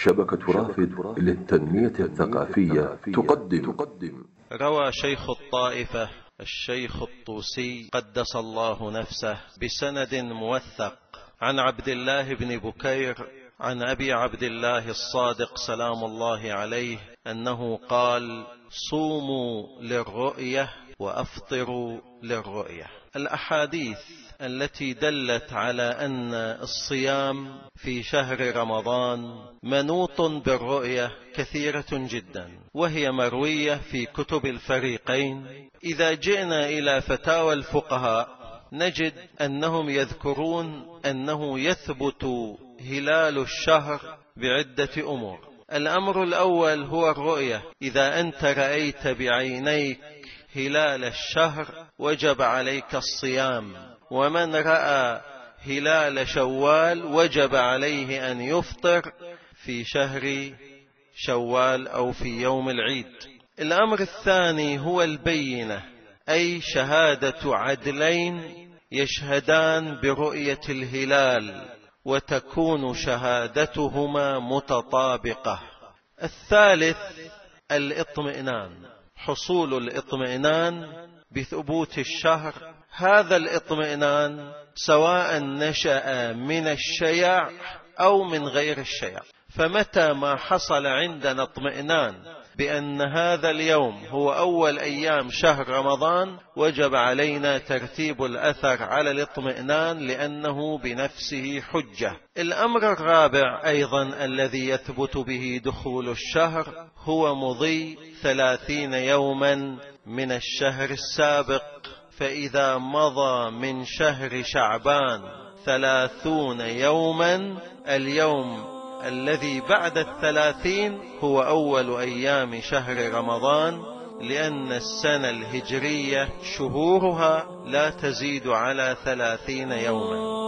شبكة رافد للتنمية الثقافية تقدم. روى شيخ الطائفة الشيخ الطوسي قدس الله نفسه بسند موثق عن عبد الله بن بكير عن أبي عبد الله الصادق سلام الله عليه أنه قال: صوموا للرؤية وأفطروا للرؤية. الأحاديث التي دلت على أن الصيام في شهر رمضان منوط بالرؤية كثيرة جدا، وهي مروية في كتب الفريقين. إذا جئنا إلى فتاوى الفقهاء نجد أنهم يذكرون أنه يثبت هلال الشهر بعدة أمور. الأمر الأول هو الرؤية. إذا أنت رأيت بعينيك هلال الشهر وجب عليك الصيام، ومن رأى هلال شوال وجب عليه أن يفطر في شهر شوال أو في يوم العيد. الأمر الثاني هو البينة، أي شهادة عدلين يشهدان برؤية الهلال وتكون شهادتهما متطابقة. الثالث الإطمئنان، حصول الإطمئنان بثبوت الشهر. هذا الإطمئنان سواء نشأ من الشيع أو من غير الشيع، فمتى ما حصل عندنا اطمئنان بأن هذا اليوم هو أول أيام شهر رمضان وجب علينا ترتيب الأثر على الاطمئنان لأنه بنفسه حجة. الأمر الرابع أيضا الذي يثبت به دخول الشهر هو مضي 30 يوما من الشهر السابق، فإذا مضى من شهر شعبان 30 يوما اليوم الذي بعد 30 هو أول أيام شهر رمضان، لأن السنة الهجرية شهورها لا تزيد على 30 يوما.